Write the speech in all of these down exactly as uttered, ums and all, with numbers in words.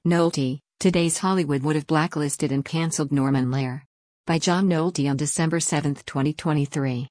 Nolte, today's Hollywood would have blacklisted and cancelled Norman Lear. By John Nolte on December seventh, twenty twenty-three.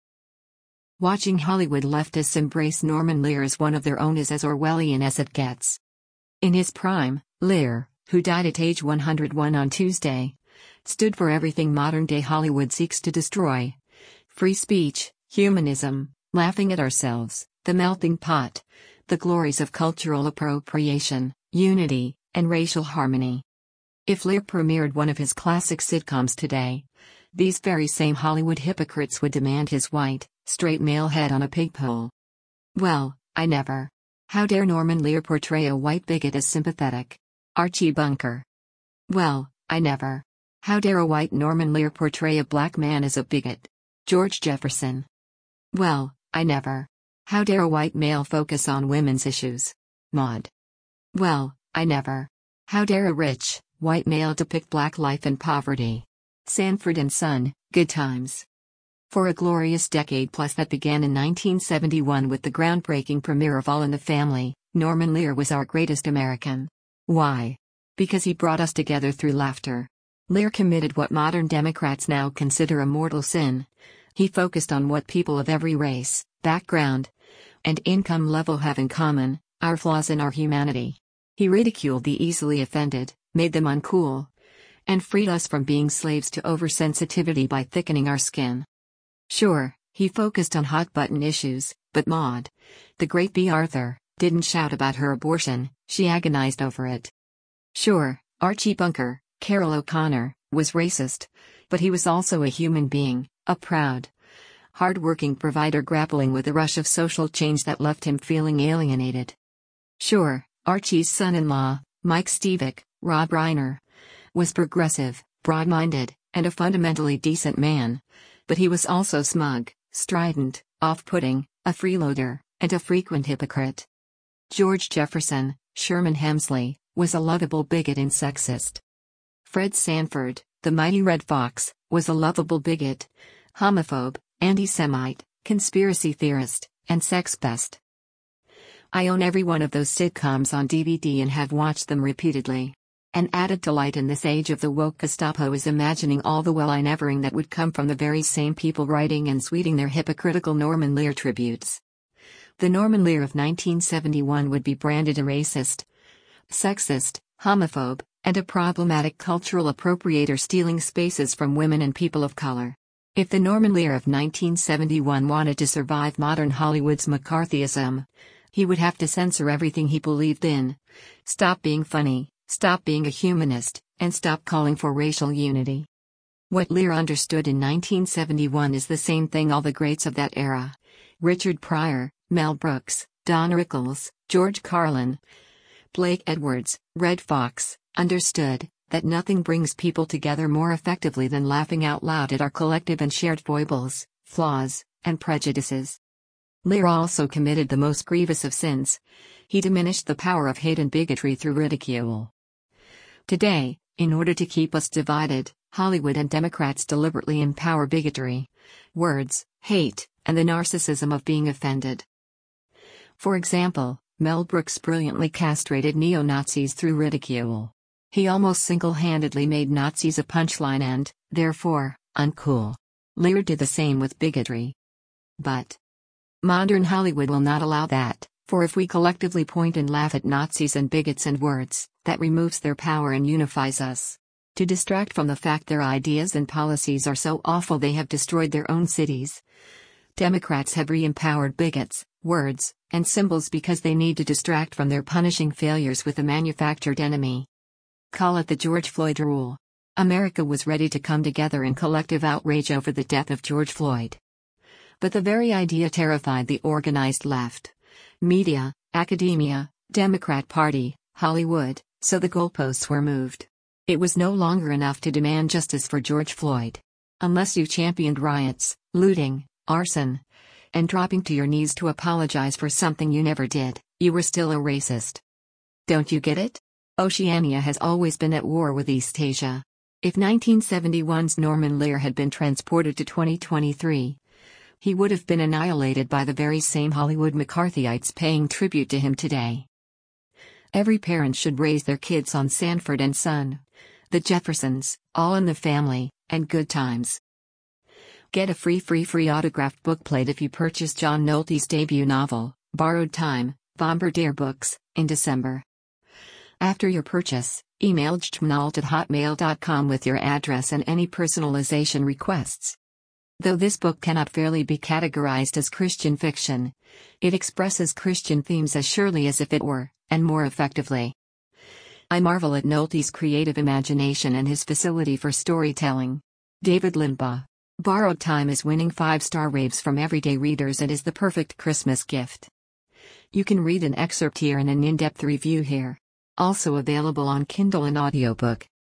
Watching Hollywood leftists embrace Norman Lear as one of their own is as Orwellian as it gets. In his prime, Lear, who died at age one hundred one on Tuesday, stood for everything modern-day Hollywood seeks to destroy. Free speech, humanism, laughing at ourselves, the melting pot, the glories of cultural appropriation, unity, and racial harmony. If Lear premiered one of his classic sitcoms today, these very same Hollywood hypocrites would demand his white, straight male head on a pigpole. Well, I never. How dare Norman Lear portray a white bigot as sympathetic? Archie Bunker. Well, I never. How dare a white Norman Lear portray a black man as a bigot? George Jefferson. Well, I never. How dare a white male focus on women's issues? Maude. Well, I never. How dare a rich, white male depict black life and poverty? Sanford and Son, Good Times. For a glorious decade plus that began in nineteen seventy-one with the groundbreaking premiere of All in the Family, Norman Lear was our greatest American. Why? Because he brought us together through laughter. Lear committed what modern Democrats now consider a mortal sin. He focused on what people of every race, background, and income level have in common, our flaws in our humanity. He ridiculed the easily offended, made them uncool, and freed us from being slaves to oversensitivity by thickening our skin. Sure, he focused on hot-button issues, but Maude, the great Bea Arthur, didn't shout about her abortion, she agonized over it. Sure, Archie Bunker, Carroll O'Connor, was racist, but he was also a human being, a proud, hard-working provider grappling with a rush of social change that left him feeling alienated. Sure, Archie's son-in-law, Mike Stevick, Rob Reiner, was progressive, broad-minded, and a fundamentally decent man, but he was also smug, strident, off-putting, a freeloader, and a frequent hypocrite. George Jefferson, Sherman Hemsley, was a lovable bigot and sexist. Fred Sanford, the mighty Red Fox, was a lovable bigot, homophobe, anti-Semite, conspiracy theorist, and sex pest. I own every one of those sitcoms on D V D and have watched them repeatedly. An added delight in this age of the woke Gestapo is imagining all the well-I-nevering that would come from the very same people writing and sweeting their hypocritical Norman Lear tributes. The Norman Lear of nineteen seventy-one would be branded a racist, sexist, homophobe, and a problematic cultural appropriator stealing spaces from women and people of color. If the Norman Lear of nineteen seventy-one wanted to survive modern Hollywood's McCarthyism, he would have to censor everything he believed in, stop being funny, stop being a humanist, and stop calling for racial unity. What Lear understood in nineteen seventy-one is the same thing all the greats of that era, Richard Pryor, Mel Brooks, Don Rickles, George Carlin, Blake Edwards, Red Fox, understood, that nothing brings people together more effectively than laughing out loud at our collective and shared foibles, flaws, and prejudices. Lear also committed the most grievous of sins. He diminished the power of hate and bigotry through ridicule. Today, in order to keep us divided, Hollywood and Democrats deliberately empower bigotry, words, hate, and the narcissism of being offended. For example, Mel Brooks brilliantly castrated neo-Nazis through ridicule. He almost single-handedly made Nazis a punchline and, therefore, uncool. Lear did the same with bigotry. But modern Hollywood will not allow that, for if we collectively point and laugh at Nazis and bigots and words, that removes their power and unifies us. To distract from the fact their ideas and policies are so awful they have destroyed their own cities, Democrats have re-empowered bigots, words, and symbols because they need to distract from their punishing failures with a manufactured enemy. Call it the George Floyd rule. America was ready to come together in collective outrage over the death of George Floyd. But the very idea terrified the organized left. Media, academia, Democrat Party, Hollywood, so the goalposts were moved. It was no longer enough to demand justice for George Floyd. Unless you championed riots, looting, arson, and dropping to your knees to apologize for something you never did, you were still a racist. Don't you get it? Oceania has always been at war with East Asia. If nineteen seventy-one's Norman Lear had been transported to twenty twenty-three, he would have been annihilated by the very same Hollywood McCarthyites paying tribute to him today. Every parent should raise their kids on Sanford and Son, The Jeffersons, All in the Family, and Good Times. Get a free free free autographed bookplate if you purchase John Nolte's debut novel, Borrowed Time, Bombardier Books, in December. After your purchase, email j t m nolte at hotmail dot com with your address and any personalization requests. Though this book cannot fairly be categorized as Christian fiction, it expresses Christian themes as surely as if it were, and more effectively. I marvel at Nolte's creative imagination and his facility for storytelling. David Limbaugh. Borrowed Time is winning five-star raves from everyday readers and is the perfect Christmas gift. You can read an excerpt here and an in-depth review here. Also available on Kindle and audiobook.